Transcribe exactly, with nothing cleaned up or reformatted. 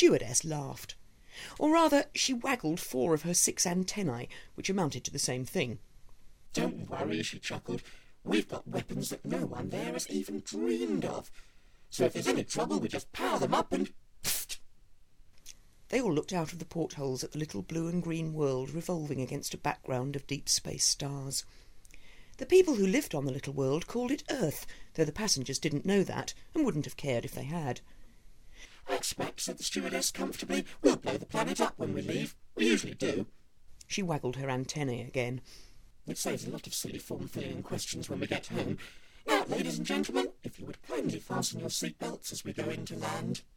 stewardess laughed. Or rather, she waggled four of her six antennae, which amounted to the same thing. "Don't worry," she chuckled. "We've got weapons that no one there has even dreamed of. So if there's any trouble, we just power them up and... pfft." They all looked out of the portholes at the little blue and green world revolving against a background of deep space stars. The people who lived on the little world called it Earth, though the passengers didn't know that and wouldn't have cared if they had. "I expect," said the stewardess comfortably, "we'll blow the planet up when we leave. We usually do." She waggled her antennae again. "It saves a lot of silly form-filling questions when we get home. Now, ladies and gentlemen, if you would kindly fasten your seatbelts as we go in to land."